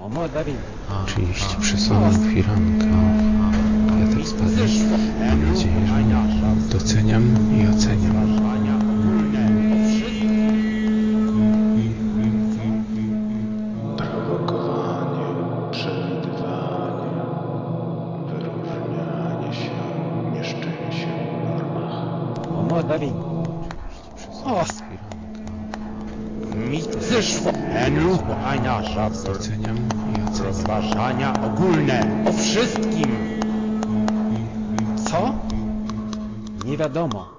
Oczywiście przesunął firankę. Ja tak spadam. Mam nadzieję, że doceniam i oceniam. Prowokowanie, przewidywanie, wyróżnianie się, mieszczenie się w normach. Doceniam i oceniam. Rozważania ogólne o wszystkim. Co? Nie wiadomo.